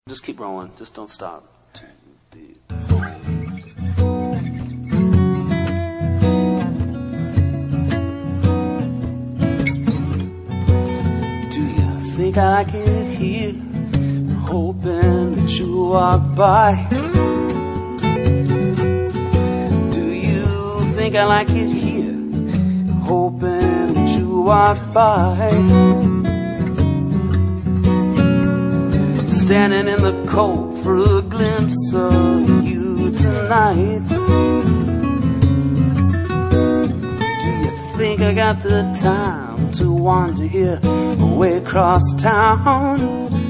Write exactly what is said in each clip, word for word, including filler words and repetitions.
Just keep rolling. Just don't stop. Do you think I can hear, hoping that you walk by? Do you think I like it here, hoping that you walk by? Standing in the cold for a glimpse of you tonight. Do you think I got the time to wander here away across town?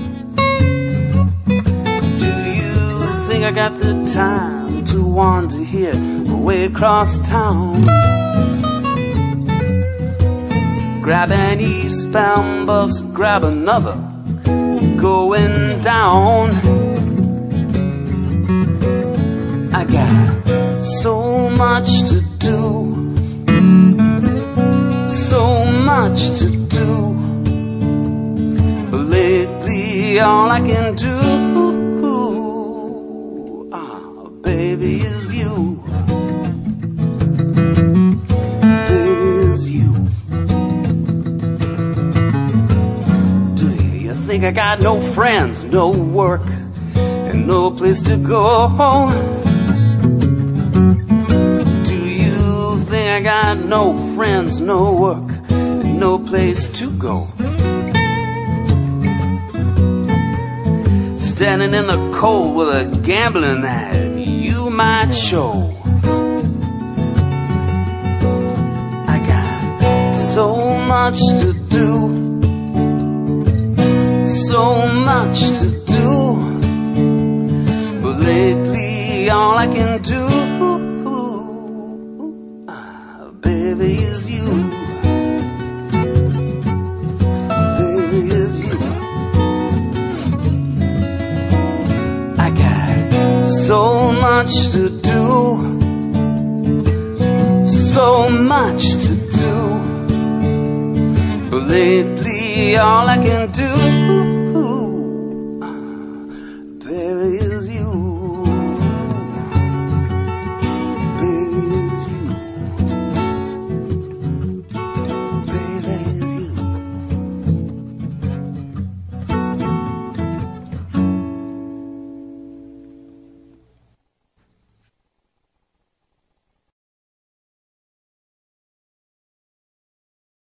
Do you think I got the time to wander here away across town? Grab an eastbound bus, grab another, going down. I got so much to do, so much to do, but lately all I can do, ah, baby, is you. Think I got no friends, no work, and no place to go? Do you think I got no friends, no work, and no place to go? Standing in the cold with a gambling that you might show. I got so much to do, so much to do, but lately all I can do, ah, baby, is you. Baby, is you. I got so much to do, so much to do, but lately all I can do,